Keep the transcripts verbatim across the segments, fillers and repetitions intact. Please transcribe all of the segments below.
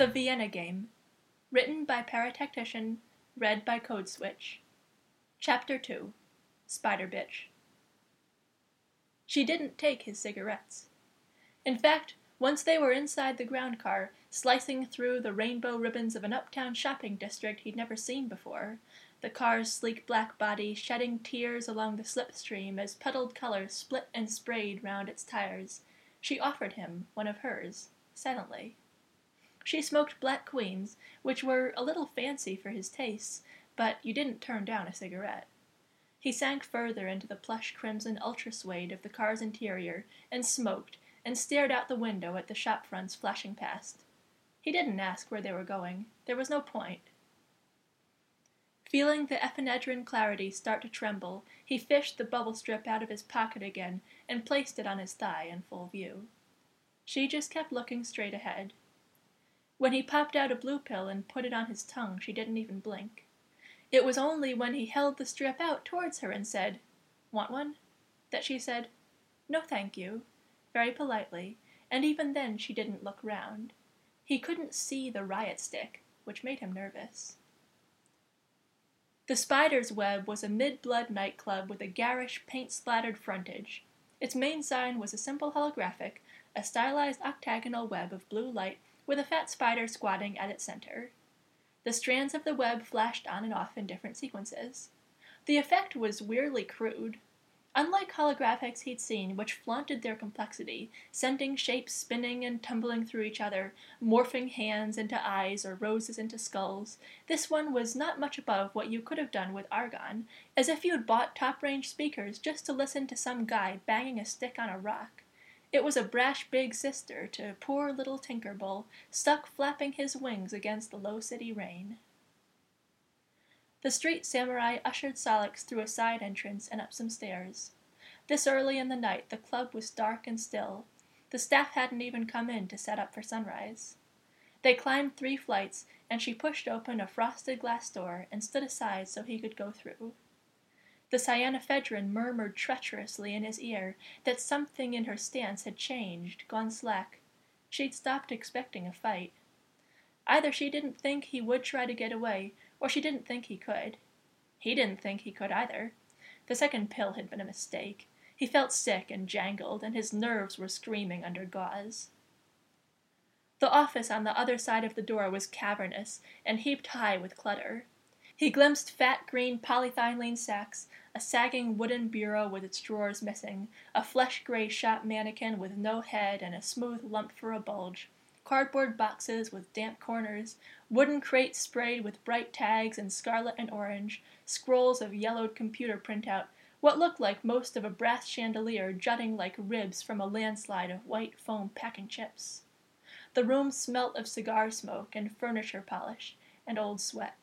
The Vienna Game. Written by Paratectician, read by Code Switch. Chapter two. Spider Bitch. She didn't take his cigarettes. In fact, once they were inside the ground car, slicing through the rainbow ribbons of an uptown shopping district he'd never seen before, the car's sleek black body shedding tears along the slipstream as puddled color split and sprayed round its tires, she offered him one of hers, silently. She smoked Black Queens, which were a little fancy for his tastes, but you didn't turn down a cigarette. He sank further into the plush crimson ultra-suede of the car's interior and smoked, and stared out the window at the shop fronts flashing past. He didn't ask where they were going. There was no point. Feeling the epinedrine clarity start to tremble, he fished the bubble strip out of his pocket again and placed it on his thigh in full view. She just kept looking straight ahead. When he popped out a blue pill and put it on his tongue, she didn't even blink. It was only when he held the strip out towards her and said, "Want one?" that she said, "No, thank you," very politely, and even then she didn't look round. He couldn't see the riot stick, which made him nervous. The Spider's Web was a mid-blood nightclub with a garish, paint-splattered frontage. Its main sign was a simple holographic, a stylized octagonal web of blue light with a fat spider squatting at its center. The strands of the web flashed on and off in different sequences. The effect was weirdly crude. Unlike holographics he'd seen, which flaunted their complexity, sending shapes spinning and tumbling through each other, morphing hands into eyes or roses into skulls, this one was not much above what you could have done with Argon, as if you'd bought top-range speakers just to listen to some guy banging a stick on a rock. It was a brash big sister to poor little Tinkerbull, stuck flapping his wings against the low city rain. The street samurai ushered Solix through a side entrance and up some stairs. This early in the night the club was dark and still. The staff hadn't even come in to set up for sunrise. They climbed three flights, and she pushed open a frosted glass door and stood aside so he could go through. The cyanophedrine murmured treacherously in his ear that something in her stance had changed, gone slack. She'd stopped expecting a fight. Either she didn't think he would try to get away, or she didn't think he could. He didn't think he could either. The second pill had been a mistake. He felt sick and jangled, and his nerves were screaming under gauze. The office on the other side of the door was cavernous and heaped high with clutter. He glimpsed fat green polyethylene sacks, a sagging wooden bureau with its drawers missing, a flesh-gray shop mannequin with no head and a smooth lump for a bulge, cardboard boxes with damp corners, wooden crates sprayed with bright tags in scarlet and orange, scrolls of yellowed computer printout, what looked like most of a brass chandelier jutting like ribs from a landslide of white foam packing chips. The room smelt of cigar smoke and furniture polish and old sweat.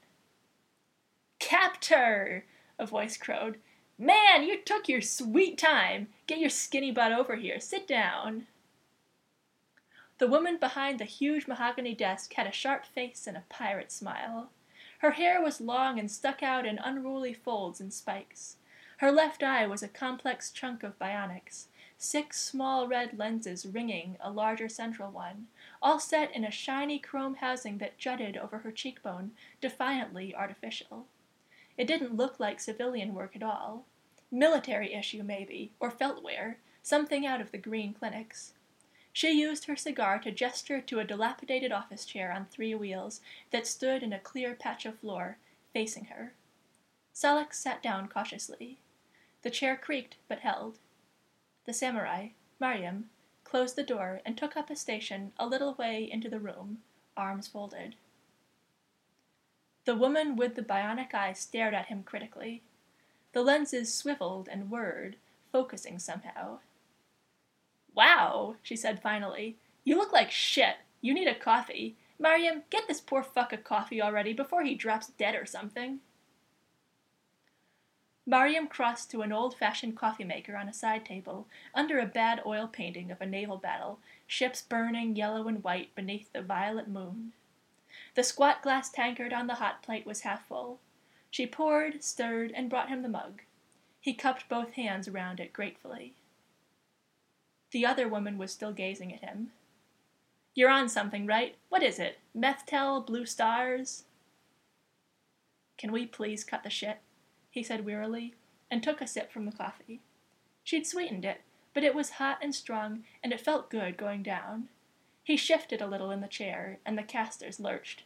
"Captor!" a voice crowed. "Man, you took your sweet time! Get your skinny butt over here. Sit down." The woman behind the huge mahogany desk had a sharp face and a pirate smile. Her hair was long and stuck out in unruly folds and spikes. Her left eye was a complex chunk of bionics, six small red lenses ringing a larger central one, all set in a shiny chrome housing that jutted over her cheekbone, defiantly artificial. It didn't look like civilian work at all. Military issue, maybe, or felt wear, something out of the green clinics. She used her cigar to gesture to a dilapidated office chair on three wheels that stood in a clear patch of floor, facing her. Solix sat down cautiously. The chair creaked, but held. The samurai, Mariam, closed the door and took up a station a little way into the room, arms folded. The woman with the bionic eye stared at him critically. The lenses swiveled and whirred, focusing somehow. "Wow," she said finally. "You look like shit. You need a coffee. Mariam, get this poor fuck a coffee already before he drops dead or something." Mariam crossed to an old-fashioned coffee maker on a side table, under a bad oil painting of a naval battle, ships burning yellow and white beneath the violet moon. The squat glass tankard on the hot plate was half full. She poured, stirred, and brought him the mug. He cupped both hands around it gratefully. The other woman was still gazing at him. You're on something, right? What is it? Methtel, Blue Stars? Can we please cut the shit? He said wearily, and took a sip from the coffee. She'd sweetened it, but it was hot and strong, and it felt good going down. He shifted a little in the chair, and the casters lurched.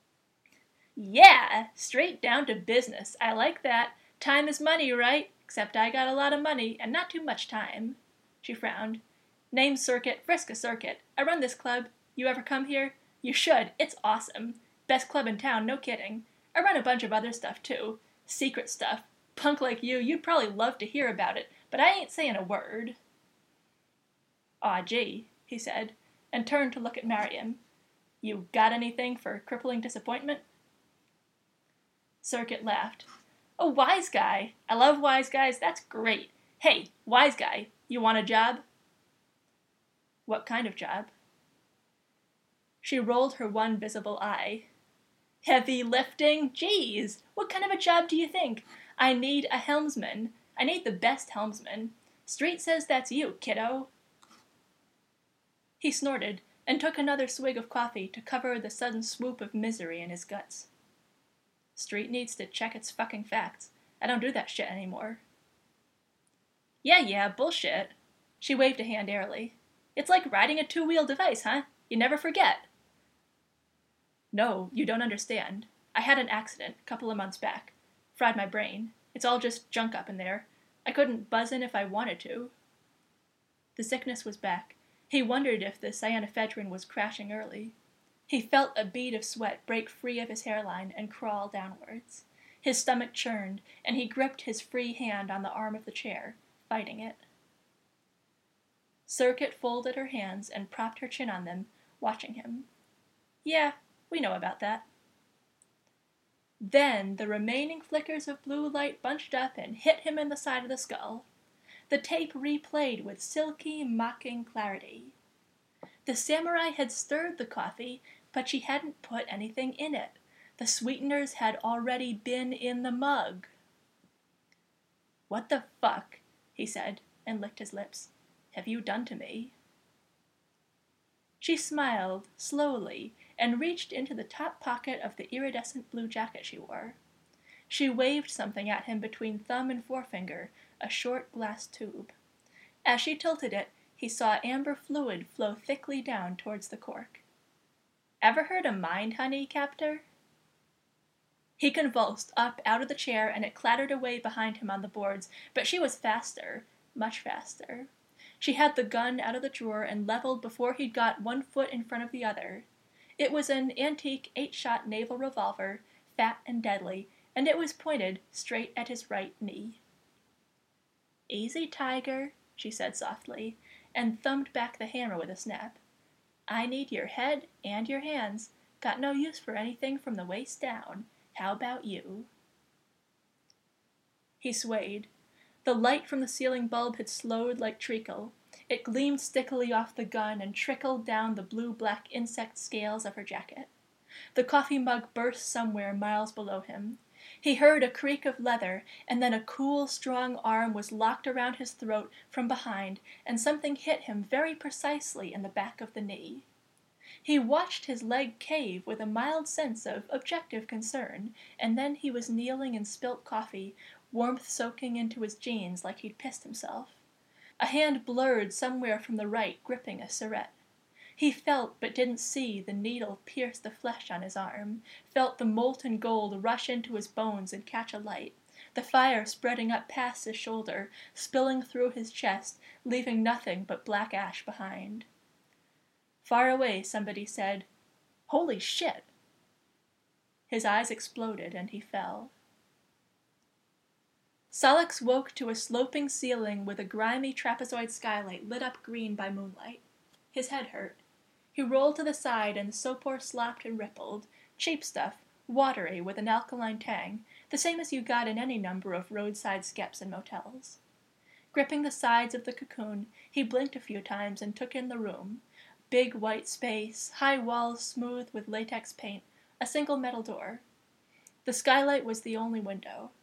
Yeah, straight down to business. I like that. Time is money, right? Except I got a lot of money, and not too much time. She frowned. Name's Circuit, Frisca Circuit. I run this club. You ever come here? You should. It's awesome. Best club in town, no kidding. I run a bunch of other stuff, too. Secret stuff. Punk like you, you'd probably love to hear about it, but I ain't saying a word. Aw, gee, he said, and turned to look at Marion. You got anything for crippling disappointment? Circuit laughed. Oh, wise guy. I love wise guys. That's great. Hey, wise guy, you want a job? What kind of job? She rolled her one visible eye. Heavy lifting? Geez, what kind of a job do you think? I need a helmsman. I need the best helmsman. Street says that's you, kiddo. He snorted and took another swig of coffee to cover the sudden swoop of misery in his guts. Street needs to check its fucking facts. I don't do that shit anymore. Yeah, yeah, bullshit. She waved a hand airily. It's like riding a two-wheel device, huh? You never forget. No, you don't understand. I had an accident a couple of months back. Fried my brain. It's all just junk up in there. I couldn't buzz in if I wanted to. The sickness was back. He wondered if the cyanophedrine was crashing early. He felt a bead of sweat break free of his hairline and crawl downwards. His stomach churned, and he gripped his free hand on the arm of the chair, fighting it. Circuit folded her hands and propped her chin on them, watching him. Yeah, we know about that. Then the remaining flickers of blue light bunched up and hit him in the side of the skull. The tape replayed with silky, mocking clarity. The samurai had stirred the coffee, but she hadn't put anything in it. The sweeteners had already been in the mug. What the fuck, he said, and licked his lips, have you done to me? She smiled, slowly, and reached into the top pocket of the iridescent blue jacket she wore. She waved something at him between thumb and forefinger, a short glass tube. As she tilted it, he saw amber fluid flow thickly down towards the cork. Ever heard of Mind Honey, Captor? He convulsed up out of the chair, and it clattered away behind him on the boards, but she was faster, much faster. She had the gun out of the drawer and leveled before he'd got one foot in front of the other. It was an antique eight-shot naval revolver, fat and deadly, and it was pointed straight at his right knee. Easy, Tiger, she said softly, and thumbed back the hammer with a snap. I need your head and your hands. Got no use for anything from the waist down. How about you? He swayed. The light from the ceiling bulb had slowed like treacle. It gleamed stickily off the gun and trickled down the blue-black insect scales of her jacket. The coffee mug burst somewhere miles below him. He heard a creak of leather, and then a cool, strong arm was locked around his throat from behind, and something hit him very precisely in the back of the knee. He watched his leg cave with a mild sense of objective concern, and then he was kneeling in spilt coffee, warmth soaking into his jeans like he'd pissed himself. A hand blurred somewhere from the right, gripping a syrette. He felt, but didn't see, the needle pierce the flesh on his arm, felt the molten gold rush into his bones and catch alight, the fire spreading up past his shoulder, spilling through his chest, leaving nothing but black ash behind. Far away, somebody said, "Holy shit!" His eyes exploded, and he fell. Solix woke to a sloping ceiling with a grimy trapezoid skylight lit up green by moonlight. His head hurt. He rolled to the side, and the sopor slopped and rippled, cheap stuff, watery with an alkaline tang, the same as you got in any number of roadside skeps and motels. Gripping the sides of the cocoon, he blinked a few times and took in the room. Big white space, high walls smooth with latex paint, a single metal door. The skylight was the only window.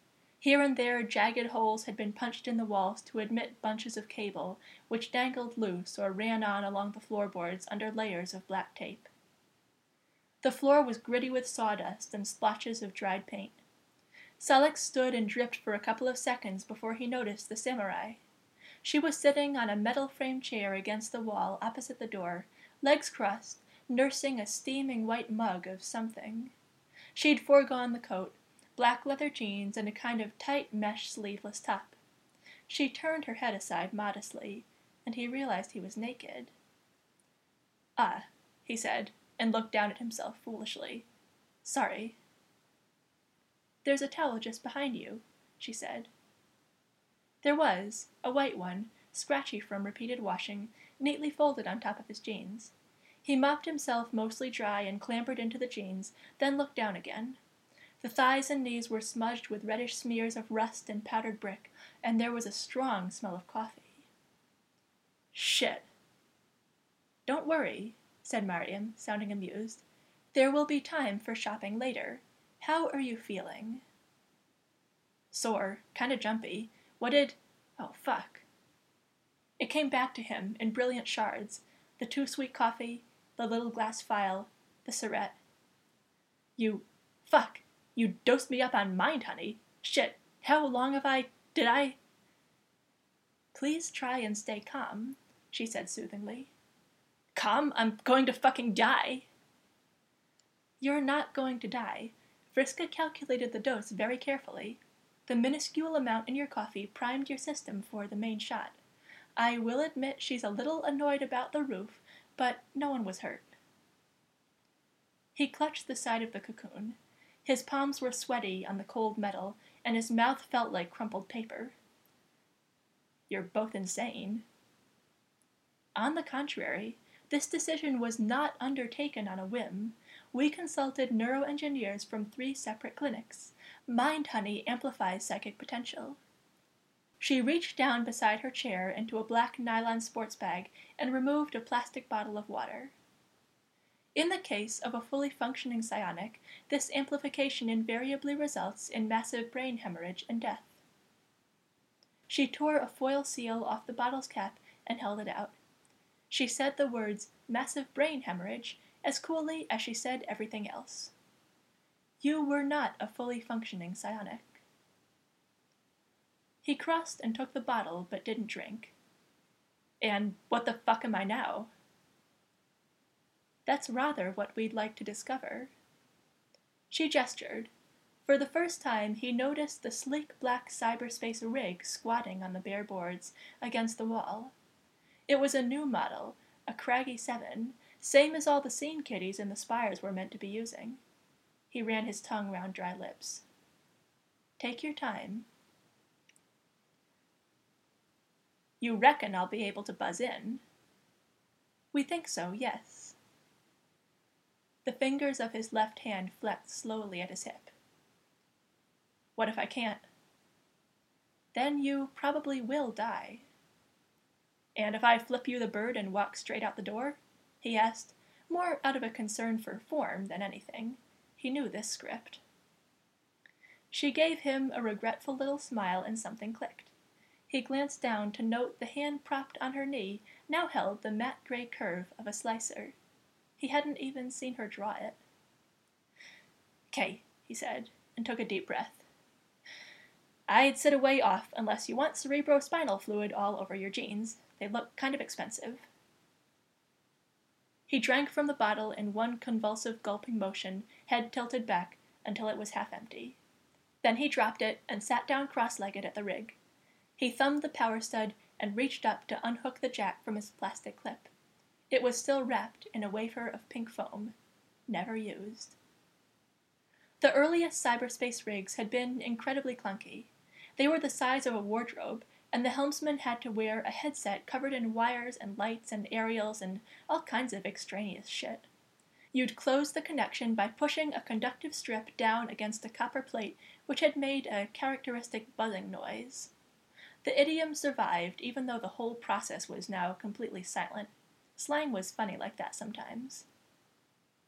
Here and there jagged holes had been punched in the walls to admit bunches of cable, which dangled loose or ran on along the floorboards under layers of black tape. The floor was gritty with sawdust and splotches of dried paint. Celix stood and dripped for a couple of seconds before he noticed the samurai. She was sitting on a metal-framed chair against the wall opposite the door, legs crossed, nursing a steaming white mug of something. She'd foregone the coat, black leather jeans, and a kind of tight mesh sleeveless top. She turned her head aside modestly, and he realized he was naked. "Ah," he said, and looked down at himself foolishly. "Sorry." "There's a towel just behind you," she said. There was, a white one, scratchy from repeated washing, neatly folded on top of his jeans. He mopped himself mostly dry and clambered into the jeans, then looked down again. The thighs and knees were smudged with reddish smears of rust and powdered brick, and there was a strong smell of coffee. "Shit." "Don't worry," said Mariam, sounding amused. "There will be time for shopping later. How are you feeling?" "Sore. Kinda jumpy. What did... Oh, fuck." It came back to him in brilliant shards. The too-sweet coffee, the little glass phial, the syringe. You... Fuck. You dosed me up on Mind Honey. Shit. How long have I... Did I... "Please try and stay calm," she said soothingly. "Calm? I'm going to fucking die." "You're not going to die. Vriska calculated the dose very carefully. The minuscule amount in your coffee primed your system for the main shot. I will admit she's a little annoyed about the roof, but no one was hurt." He clutched the side of the cocoon. His palms were sweaty on the cold metal, and his mouth felt like crumpled paper. "You're both insane." "On the contrary, this decision was not undertaken on a whim. We consulted neuroengineers from three separate clinics. Mind Honey amplifies psychic potential." She reached down beside her chair into a black nylon sports bag and removed a plastic bottle of water. In the case of a fully functioning psionic, this amplification invariably results in massive brain hemorrhage and death. She tore a foil seal off the bottle's cap and held it out. She said the words "massive brain hemorrhage" as coolly as she said everything else. "You were not a fully functioning psionic." He crossed and took the bottle, but didn't drink. "And what the fuck am I now?" "That's rather what we'd like to discover." She gestured. For the first time, he noticed the sleek black cyberspace rig squatting on the bare boards against the wall. It was a new model, a Craggy seven, same as all the scene kiddies in the spires were meant to be using. He ran his tongue round dry lips. "Take your time." "You reckon I'll be able to buzz in?" "We think so, yes." The fingers of his left hand flexed slowly at his hip. "What if I can't?" "Then you probably will die." "And if I flip you the bird and walk straight out the door?" he asked, more out of a concern for form than anything. He knew this script. She gave him a regretful little smile and something clicked. He glanced down to note the hand propped on her knee now held the matte gray curve of a slicer. He hadn't even seen her draw it. "'Kay," he said, and took a deep breath. "I'd sit away off unless you want cerebrospinal fluid all over your jeans. They look kind of expensive." He drank from the bottle in one convulsive gulping motion, head tilted back, until it was half empty. Then he dropped it and sat down cross-legged at the rig. He thumbed the power stud and reached up to unhook the jack from his plastic clip. It was still wrapped in a wafer of pink foam, never used. The earliest cyberspace rigs had been incredibly clunky. They were the size of a wardrobe, and the helmsman had to wear a headset covered in wires and lights and aerials and all kinds of extraneous shit. You'd close the connection by pushing a conductive strip down against a copper plate which had made a characteristic buzzing noise. The idiom survived even though the whole process was now completely silent. Slang was funny like that sometimes.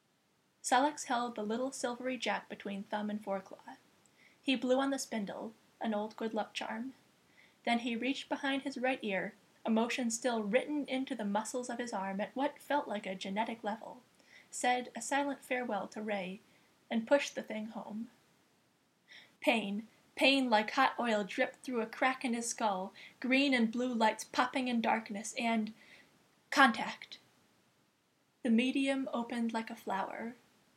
Celix held the little silvery jack between thumb and foreclaw. He blew on the spindle, an old good luck charm. Then he reached behind his right ear, emotion still written into the muscles of his arm at what felt like a genetic level, said a silent farewell to Ray, and pushed the thing home. Pain, pain like hot oil dripped through a crack in his skull, green and blue lights popping in darkness, and contact. The medium opened like a flower.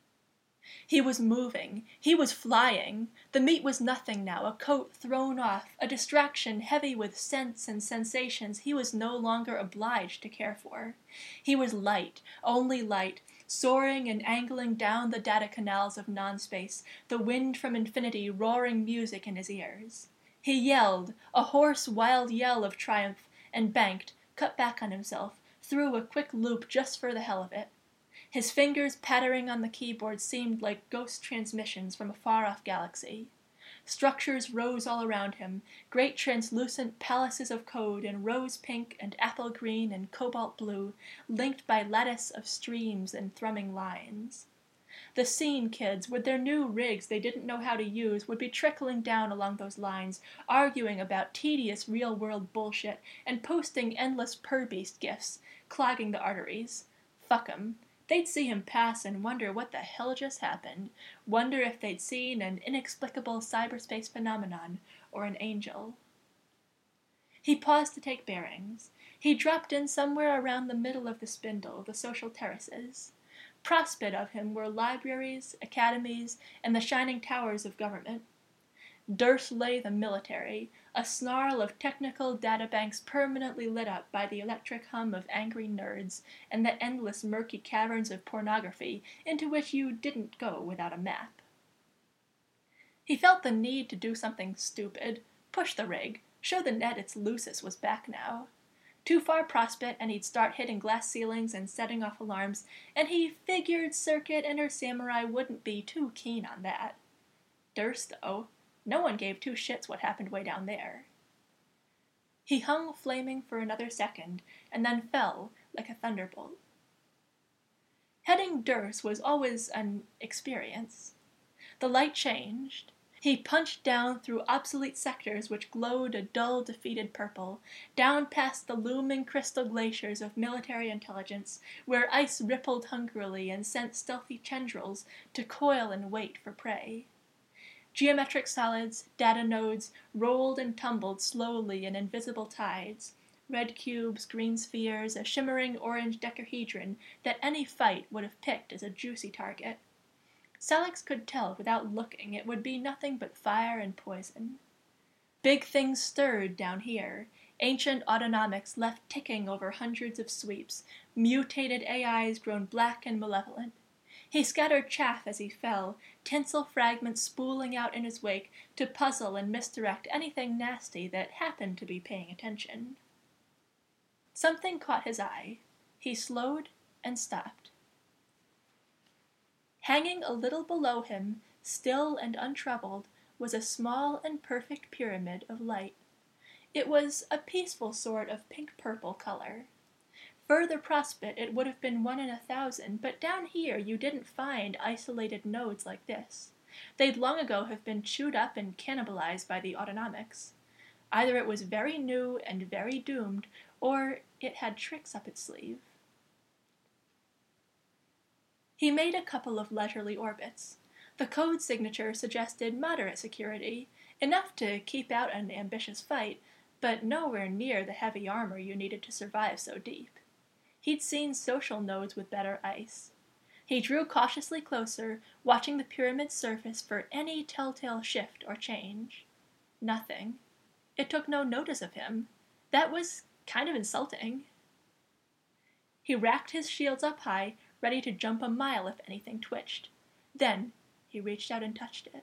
He was moving. He was flying. The meat was nothing now, a coat thrown off, a distraction heavy with scents and sensations he was no longer obliged to care for. He was light, only light, soaring and angling down the data canals of non-space, the wind from infinity roaring music in his ears. He yelled, a hoarse, wild yell of triumph, and banked, cut back on himself, threw a quick loop just for the hell of it. His fingers pattering on the keyboard seemed like ghost transmissions from a far-off galaxy. Structures rose all around him, great translucent palaces of code in rose-pink and apple-green and cobalt-blue, linked by lattice of streams and thrumming lines. The scene kids, with their new rigs they didn't know how to use, would be trickling down along those lines, arguing about tedious real-world bullshit and posting endless purr-beast gifs, clogging the arteries. Fuck 'em. They'd see him pass and wonder what the hell just happened, wonder if they'd seen an inexplicable cyberspace phenomenon or an angel. He paused to take bearings. He dropped in somewhere around the middle of the spindle, the social terraces. Prospect of him were libraries, academies, and the shining towers of government. Durst lay the military, a snarl of technical databanks permanently lit up by the electric hum of angry nerds, and the endless murky caverns of pornography into which you didn't go without a map. He felt the need to do something stupid, push the rig, show the net its Lucis was back now. Too far Prospect and he'd start hitting glass ceilings and setting off alarms, and he figured Circuit and her samurai wouldn't be too keen on that. Durst, though, no one gave two shits what happened way down there. He hung flaming for another second, and then fell like a thunderbolt. Heading Durst was always an experience. The light changed. He punched down through obsolete sectors which glowed a dull, defeated purple, down past the looming crystal glaciers of military intelligence, where ice rippled hungrily and sent stealthy tendrils to coil and wait for prey. Geometric solids, data nodes, rolled and tumbled slowly in invisible tides, red cubes, green spheres, a shimmering orange decahedron that any fight would have picked as a juicy target. Salix could tell without looking it would be nothing but fire and poison. Big things stirred down here, ancient autonomics left ticking over hundreds of sweeps, mutated A Is grown black and malevolent. He scattered chaff as he fell, tinsel fragments spooling out in his wake to puzzle and misdirect anything nasty that happened to be paying attention. Something caught his eye. He slowed and stopped. Hanging a little below him, still and untroubled, was a small and perfect pyramid of light. It was a peaceful sort of pink-purple color. Further Prospect it would have been one in a thousand, but down here you didn't find isolated nodes like this. They'd long ago have been chewed up and cannibalized by the autonomics. Either it was very new and very doomed, or it had tricks up its sleeve. He made a couple of leisurely orbits. The code signature suggested moderate security, enough to keep out an ambitious fight, but nowhere near the heavy armor you needed to survive so deep. He'd seen social nodes with better ice. He drew cautiously closer, watching the pyramid's surface for any telltale shift or change. Nothing. It took no notice of him. That was kind of insulting. He racked his shields up high, ready to jump a mile if anything twitched. Then he reached out and touched it.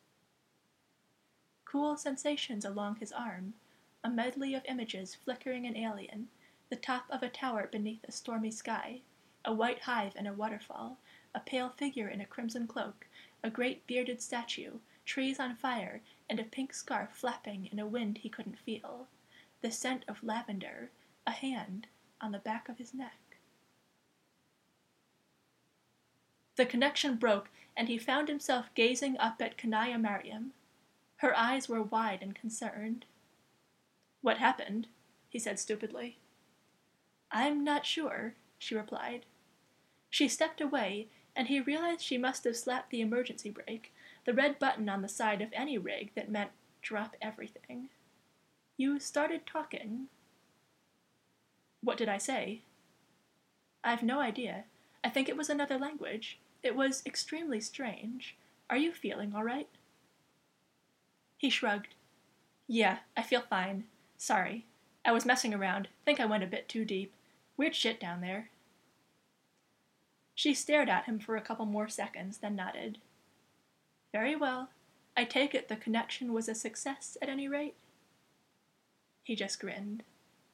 Cool sensations along his arm, a medley of images flickering and alien, the top of a tower beneath a stormy sky, a white hive and a waterfall, a pale figure in a crimson cloak, a great bearded statue, trees on fire, and a pink scarf flapping in a wind he couldn't feel, the scent of lavender, a hand on the back of his neck. The connection broke, and he found himself gazing up at Kanaya Mariam. Her eyes were wide and concerned. "What happened?" he said stupidly. "I'm not sure," she replied. She stepped away, and he realized she must have slapped the emergency brake, the red button on the side of any rig that meant drop everything. "You started talking." "What did I say?" "I've no idea. I think it was another language. It was extremely strange. Are you feeling all right?" He shrugged. "Yeah, I feel fine. Sorry. I was messing around. Think I went a bit too deep. Weird shit down there." She stared at him for a couple more seconds, then nodded. "Very well. I take it the connection was a success at any rate?" He just grinned.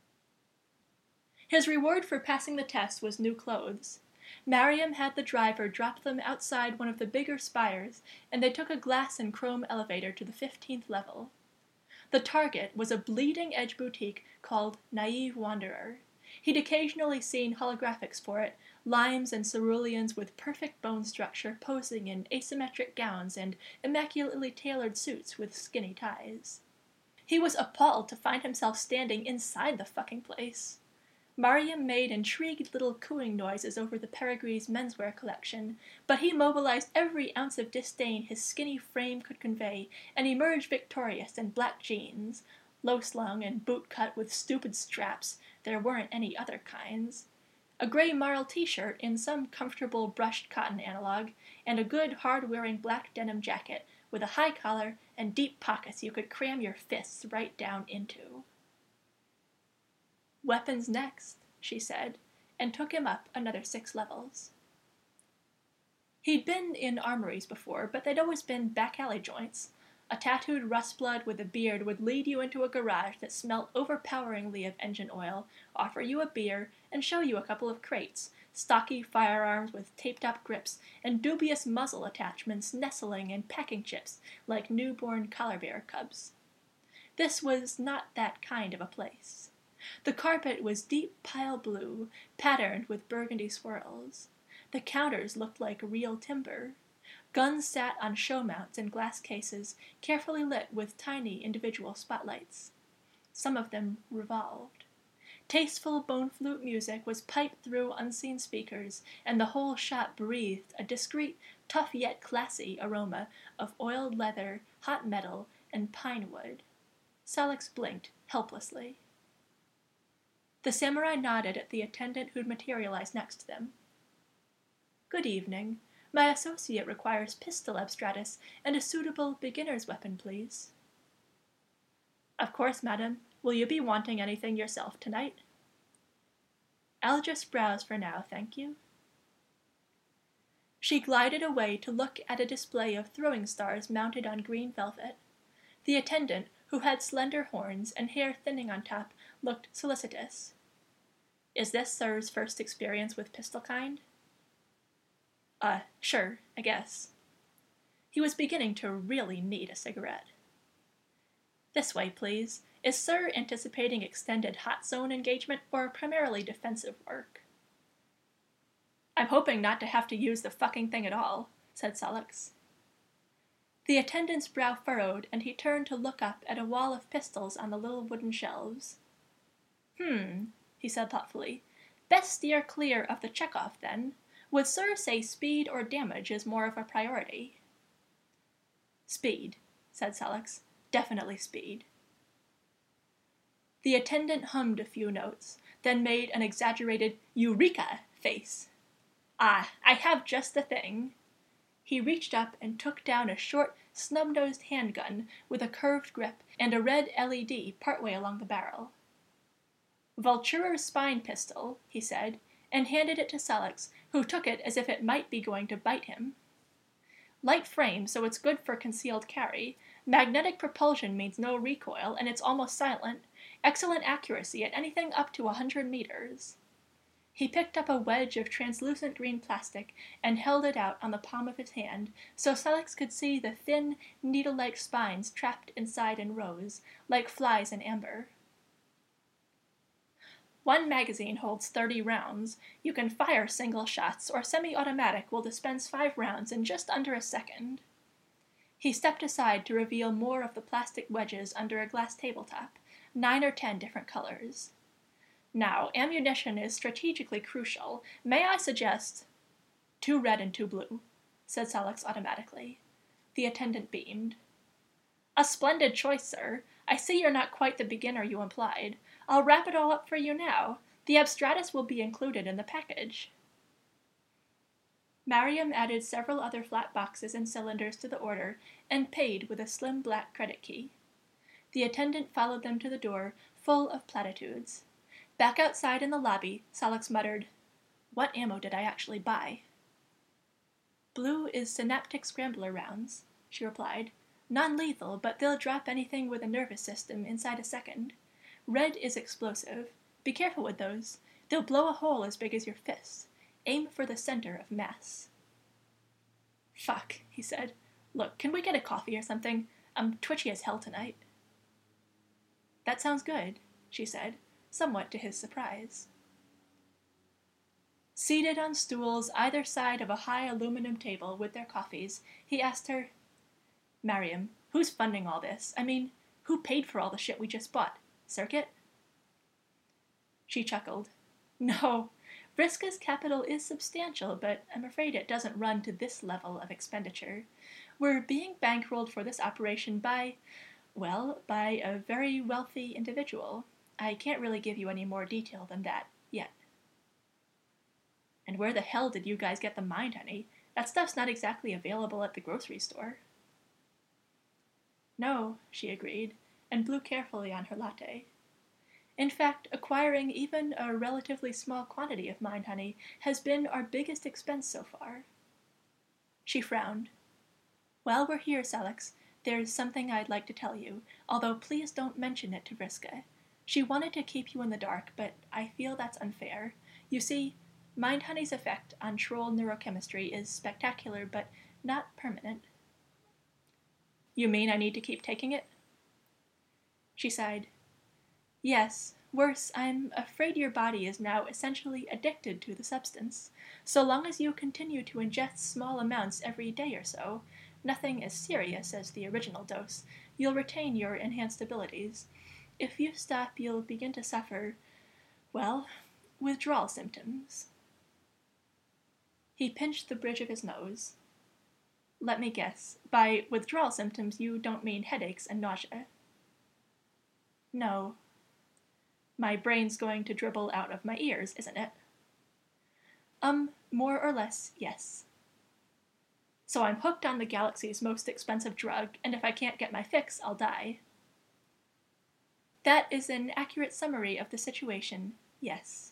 His reward for passing the test was new clothes. Mariam had the driver drop them outside one of the bigger spires, and they took a glass and chrome elevator to the fifteenth level. The target was a bleeding-edge boutique called Naive Wanderer. He'd occasionally seen holographics for it, limes and ceruleans with perfect bone structure posing in asymmetric gowns and immaculately tailored suits with skinny ties. He was appalled to find himself standing inside the fucking place. Mariam made intrigued little cooing noises over the Perigree's menswear collection, but he mobilized every ounce of disdain his skinny frame could convey and emerged victorious in black jeans, low-slung and boot-cut with stupid straps, there weren't any other kinds, a grey marl t-shirt in some comfortable brushed cotton analog, and a good, hard-wearing black denim jacket with a high collar and deep pockets you could cram your fists right down into. "Weapons next," she said, and took him up another six levels. He'd been in armories before, but they'd always been back-alley joints. A tattooed rustblood with a beard would lead you into a garage that smelt overpoweringly of engine oil, offer you a beer, and show you a couple of crates, stocky firearms with taped-up grips, and dubious muzzle attachments nestling in packing chips like newborn collar bear cubs. This was not that kind of a place. The carpet was deep pile blue, patterned with burgundy swirls. The counters looked like real timber. Guns sat on show mounts in glass cases, carefully lit with tiny individual spotlights. Some of them revolved. Tasteful bone flute music was piped through unseen speakers, and the whole shop breathed a discreet, tough yet classy aroma of oiled leather, hot metal, and pine wood. Salix blinked helplessly. The samurai nodded at the attendant who'd materialized next to them. "Good evening. My associate requires pistol abstratus and a suitable beginner's weapon, please." "Of course, madam. Will you be wanting anything yourself tonight?" "I'll just browse for now, thank you." She glided away to look at a display of throwing stars mounted on green velvet. The attendant, who had slender horns and hair thinning on top, looked solicitous. "Is this sir's first experience with pistol kind?" Uh, sure, I guess." He was beginning to really need a cigarette. "This way, please. Is sir anticipating extended hot zone engagement or primarily defensive work?" "I'm hoping not to have to use the fucking thing at all," said Salix. The attendant's brow furrowed, and he turned to look up at a wall of pistols on the little wooden shelves. Hmm, he said thoughtfully. "Best steer clear of the Chekhov, then. Would sir say speed or damage is more of a priority?" "Speed," said Salix. "Definitely speed." The attendant hummed a few notes, then made an exaggerated Eureka face. "Ah, I have just the thing." He reached up and took down a short, snub-nosed handgun with a curved grip and a red L E D partway along the barrel. "Vulturer's spine pistol," he said, and handed it to Salix, who took it as if it might be going to bite him. "Light frame, so it's good for concealed carry. Magnetic propulsion means no recoil, and it's almost silent. Excellent accuracy at anything up to a hundred meters." He picked up a wedge of translucent green plastic and held it out on the palm of his hand, so Salix could see the thin, needle-like spines trapped inside in rows, like flies in amber. "One magazine holds thirty rounds. You can fire single shots, or semi-automatic will dispense five rounds in just under a second." He stepped aside to reveal more of the plastic wedges under a glass tabletop, nine or ten different colors. Now, ammunition is strategically crucial. May I suggest... Two red and two blue, said Salix automatically. The attendant beamed. A splendid choice, sir. I see you're not quite the beginner you implied. I'll wrap it all up for you now. The Abstratus will be included in the package. Mariam added several other flat boxes and cylinders to the order and paid with a slim black credit key. The attendant followed them to the door, full of platitudes. Back outside in the lobby, Salix muttered, "What ammo did I actually buy?" "Blue is synaptic scrambler rounds," she replied. "Non-lethal, but they'll drop anything with a nervous system inside a second. Red is explosive. Be careful with those. They'll blow a hole as big as your fist. Aim for the center of mass." "Fuck," he said. "Look, can we get a coffee or something? I'm twitchy as hell tonight." "That sounds good," she said, somewhat to his surprise. Seated on stools either side of a high aluminum table with their coffees, he asked her, "Mariam, who's funding all this? I mean, who paid for all the shit we just bought? Circuit?" She chuckled. "No, Vriska's capital is substantial, but I'm afraid it doesn't run to this level of expenditure. We're being bankrolled for this operation by, well, by a very wealthy individual. I can't really give you any more detail than that, yet." "And where the hell did you guys get the mind honey? That stuff's not exactly available at the grocery store." "No," she agreed, and blew carefully on her latte. "In fact, acquiring even a relatively small quantity of mind honey has been our biggest expense so far." She frowned. "While we're here, Salix, there's something I'd like to tell you, although please don't mention it to Vriska. She wanted to keep you in the dark, but I feel that's unfair. You see, mind honey's effect on troll neurochemistry is spectacular, but not permanent." "You mean I need to keep taking it?" She sighed. "Yes, worse, I'm afraid your body is now essentially addicted to the substance. So long as you continue to ingest small amounts every day or so, nothing as serious as the original dose, you'll retain your enhanced abilities. If you stop, you'll begin to suffer, well, withdrawal symptoms." He pinched the bridge of his nose. "Let me guess. By withdrawal symptoms, you don't mean headaches and nausea?" "No." "My brain's going to dribble out of my ears, isn't it?" Um, more or less, yes." "So I'm hooked on the galaxy's most expensive drug, and if I can't get my fix, I'll die." "That is an accurate summary of the situation, yes."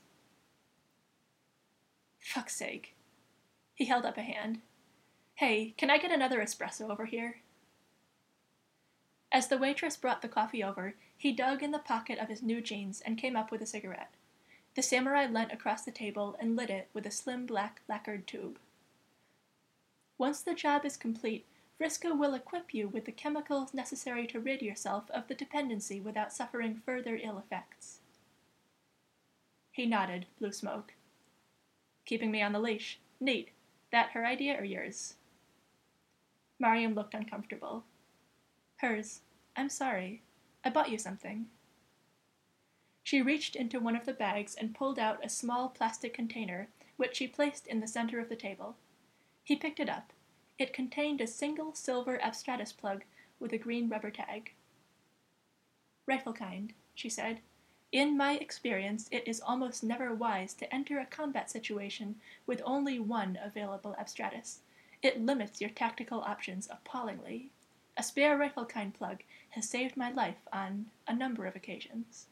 "Fuck's sake." He held up a hand. "Hey, can I get another espresso over here?" As the waitress brought the coffee over, he dug in the pocket of his new jeans and came up with a cigarette. The samurai leant across the table and lit it with a slim black lacquered tube. "Once the job is complete, Vriska will equip you with the chemicals necessary to rid yourself of the dependency without suffering further ill effects." He nodded, blew smoke. "Keeping me on the leash. Neat. That her idea or yours?" Mariam looked uncomfortable. "Hers. I'm sorry. I bought you something." She reached into one of the bags and pulled out a small plastic container, which she placed in the center of the table. He picked it up. It contained a single silver Abstratus plug with a green rubber tag. "Rifle kind," she said. "In my experience, it is almost never wise to enter a combat situation with only one available Abstratus. It limits your tactical options appallingly. A spare rifle kind plug has saved my life on a number of occasions."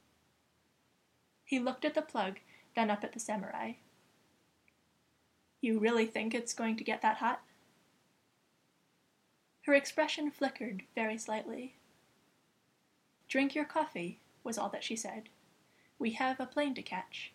He looked at the plug, then up at the samurai. "You really think it's going to get that hot?" Her expression flickered very slightly. "Drink your coffee," was all that she said. "We have a plane to catch."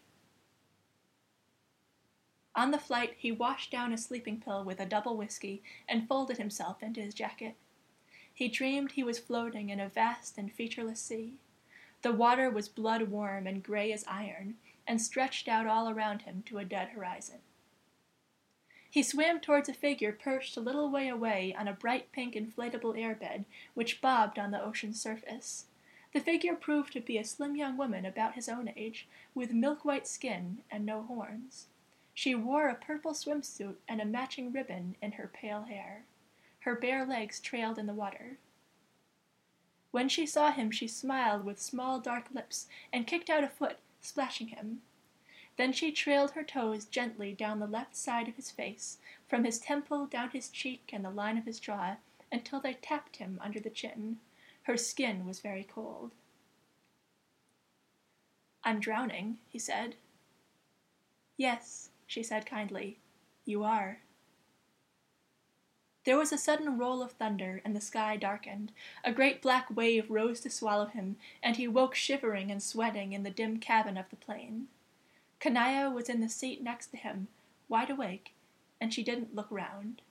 On the flight, he washed down a sleeping pill with a double whiskey and folded himself into his jacket. He dreamed he was floating in a vast and featureless sea. The water was blood-warm and gray as iron, and stretched out all around him to a dead horizon. He swam towards a figure perched a little way away on a bright pink inflatable airbed which bobbed on the ocean's surface. The figure proved to be a slim young woman about his own age, with milk-white skin and no horns. She wore a purple swimsuit and a matching ribbon in her pale hair. Her bare legs trailed in the water. When she saw him, she smiled with small dark lips and kicked out a foot, splashing him. Then she trailed her toes gently down the left side of his face, from his temple down his cheek and the line of his jaw, until they tapped him under the chin. Her skin was very cold. "I'm drowning," he said. "Yes," she said kindly, "you are." There was a sudden roll of thunder, and the sky darkened. A great black wave rose to swallow him, and he woke shivering and sweating in the dim cabin of the plane. Kanaya was in the seat next to him, wide awake, and she didn't look round.